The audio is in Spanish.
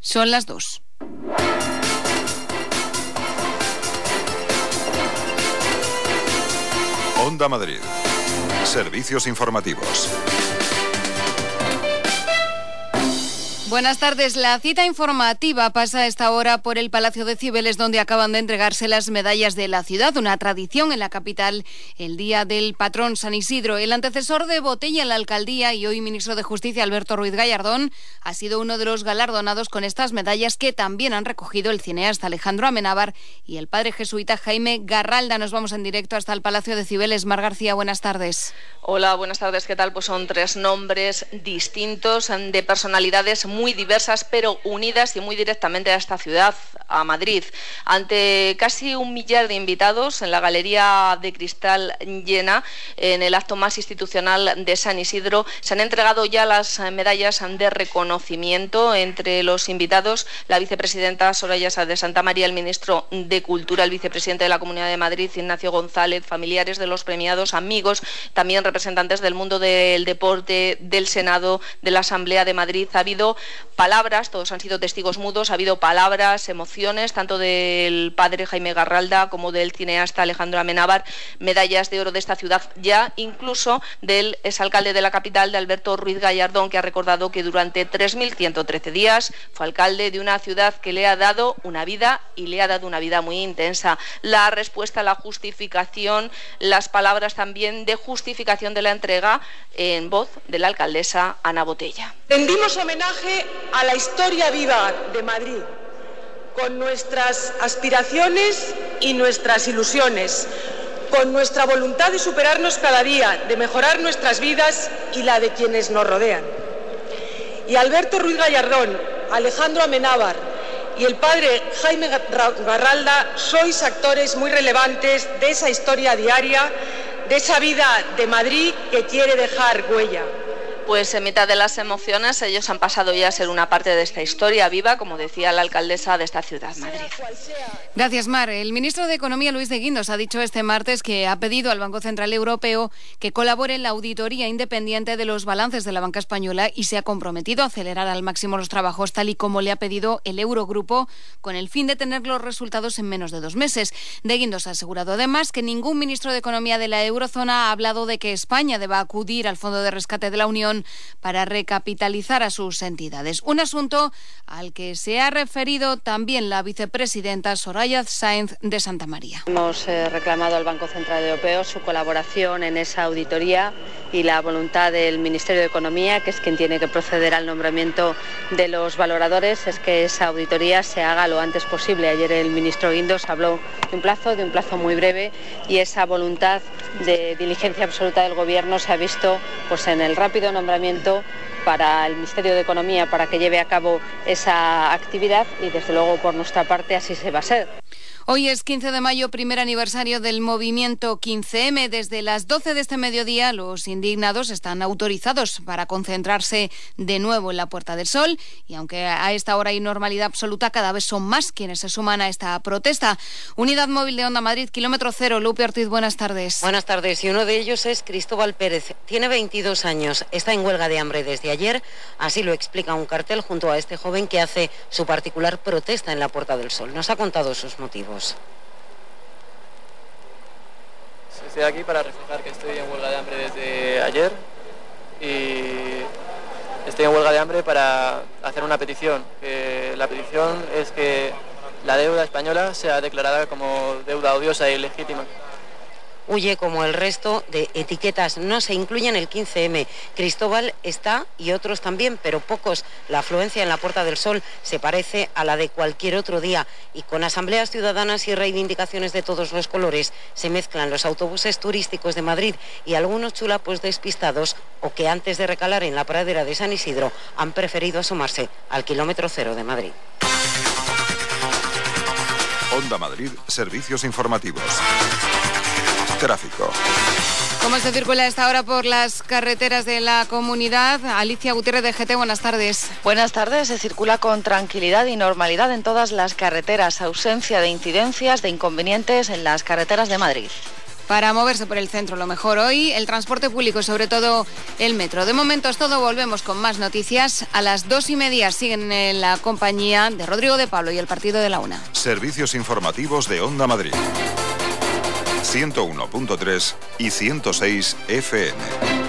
Son las 2. Onda Madrid. Servicios informativos. Buenas tardes. La cita informativa pasa a esta hora por el Palacio de Cibeles, donde acaban de entregarse las medallas de la ciudad, una tradición en la capital, el día del patrón San Isidro. El antecesor de Botella en la alcaldía y hoy ministro de Justicia, Alberto Ruiz Gallardón, ha sido uno de los galardonados con estas medallas que también han recogido el cineasta Alejandro Amenábar y el padre jesuita Jaime Garralda. Nos vamos en directo hasta el Palacio de Cibeles. Mar García, buenas tardes. Hola, buenas tardes. ¿Qué tal? Pues son 3 nombres distintos de personalidades muy diversas, pero unidas y muy directamente a esta ciudad, a Madrid. Ante casi 1 millar de invitados en la Galería de Cristal llena, en el acto más institucional de San Isidro, se han entregado ya las medallas de reconocimiento. Entre los invitados, la vicepresidenta Soraya Sáez de Santamaría, el ministro de Cultura, el vicepresidente de la Comunidad de Madrid, Ignacio González, familiares de los premiados, amigos, también representantes del mundo del deporte, del Senado, de la Asamblea de Madrid. Ha habido palabras, todos han sido testigos mudos, ha habido palabras, emociones, tanto del padre Jaime Garralda como del cineasta Alejandro Amenábar, medallas de oro de esta ciudad ya, incluso del exalcalde de la capital, de Alberto Ruiz Gallardón, que ha recordado que durante 3.113 días fue alcalde de una ciudad que le ha dado una vida y le ha dado una vida muy intensa. La respuesta, la justificación, las palabras también de justificación de la entrega en voz de la alcaldesa Ana Botella. Rendimos homenaje a la historia viva de Madrid, con nuestras aspiraciones y nuestras ilusiones, con nuestra voluntad de superarnos cada día, de mejorar nuestras vidas y la de quienes nos rodean. Y Alberto Ruiz Gallardón, Alejandro Amenábar y el padre Jaime Garralda, sois actores muy relevantes de esa historia diaria, de esa vida de Madrid que quiere dejar huella. Pues en mitad de las emociones, ellos han pasado ya a ser una parte de esta historia viva, como decía la alcaldesa de esta ciudad, Madrid. Gracias, Mar. El ministro de Economía, Luis de Guindos, ha dicho este martes que ha pedido al Banco Central Europeo que colabore en la auditoría independiente de los balances de la banca española y se ha comprometido a acelerar al máximo los trabajos, tal y como le ha pedido el Eurogrupo, con el fin de tener los resultados en menos de 2 meses. De Guindos ha asegurado además que ningún ministro de Economía de la eurozona ha hablado de que España deba acudir al Fondo de Rescate de la Unión para recapitalizar a sus entidades. Un asunto al que se ha referido también la vicepresidenta Soraya Sáez de Santamaría. Hemos reclamado al Banco Central Europeo su colaboración en esa auditoría y la voluntad del Ministerio de Economía, que es quien tiene que proceder al nombramiento de los valoradores, es que esa auditoría se haga lo antes posible. Ayer el ministro Guindos habló de un plazo muy breve, y esa voluntad de diligencia absoluta del Gobierno se ha visto pues en el rápido nombramiento para el Ministerio de Economía para que lleve a cabo esa actividad, y desde luego por nuestra parte así se va a ser. Hoy es 15 de mayo, primer aniversario del movimiento 15M. Desde las 12 de este mediodía, los indignados están autorizados para concentrarse de nuevo en la Puerta del Sol. Y aunque a esta hora hay normalidad absoluta, cada vez son más quienes se suman a esta protesta. Unidad móvil de Onda Madrid, kilómetro cero. Lupe Ortiz, buenas tardes. Buenas tardes. Y uno de ellos es Cristóbal Pérez. Tiene 22 años. Está en huelga de hambre desde ayer. Así lo explica un cartel junto a este joven que hace su particular protesta en la Puerta del Sol. Nos ha contado sus motivos. Estoy aquí para reflejar que estoy en huelga de hambre desde ayer, y estoy en huelga de hambre para hacer una petición. La petición es que la deuda española sea declarada como deuda odiosa e ilegítima. Huye como el resto de etiquetas. No se incluyen el 15M. Cristóbal está y otros también, pero pocos. La afluencia en la Puerta del Sol se parece a la de cualquier otro día, y con asambleas ciudadanas y reivindicaciones de todos los colores se mezclan los autobuses turísticos de Madrid y algunos chulapos despistados o que antes de recalar en la pradera de San Isidro han preferido asomarse al kilómetro cero de Madrid. Onda Madrid, servicios informativos. Tráfico. ¿Cómo se circula a esta hora por las carreteras de la comunidad? Alicia Gutiérrez de GT, buenas tardes. Buenas tardes. Se circula con tranquilidad y normalidad en todas las carreteras. Ausencia de incidencias, de inconvenientes en las carreteras de Madrid. para moverse por el centro. Lo mejor hoy, el transporte público y sobre todo el metro. De momento es todo, volvemos con más noticias. A las 2:30 siguen en la compañía de Rodrigo de Pablo y el partido de la 1. Servicios informativos de Onda Madrid. 101.3 y 106 FM.